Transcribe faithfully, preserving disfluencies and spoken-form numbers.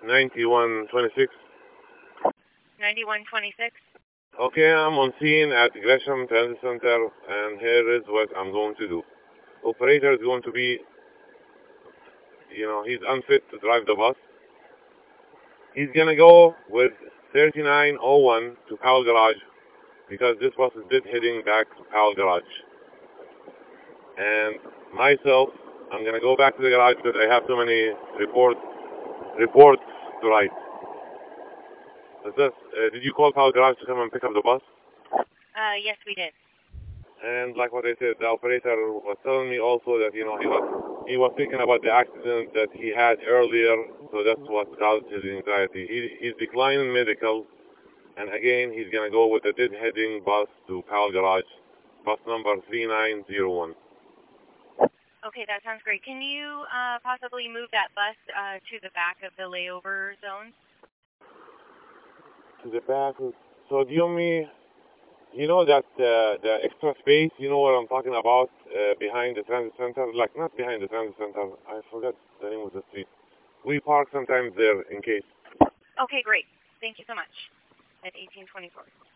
ninety-one twenty-six. ninety-one twenty-six. Okay, I'm on scene at Gresham Transit Center, and here is what I'm going to do. Operator is going to be, you know, he's unfit to drive the bus. He's gonna go with thirty-nine oh one to Powell Garage because this bus is dead heading back to Powell Garage. And myself, I'm gonna go back to the garage because I have too many reports reports to write. Is this, uh, did you call Powell Garage to come and pick up the bus? Uh, yes, we did. And like what I said, the operator was telling me also that, you know, he was he was thinking about the accident that he had earlier, so that's what caused his anxiety. He, he's declining medical, and again, he's going to go with the dead-heading bus to Powell Garage, bus number three nine zero one. Okay, that sounds great. Can you uh, possibly move that bus uh, to the back of the layover zone? To the back? So do you mean, you know that uh, the extra space, you know what I'm talking about, uh, behind the transit center? Like, not behind the transit center, I forgot the name of the street. We park sometimes there in case. Okay, great. Thank you so much. At eighteen twenty-four.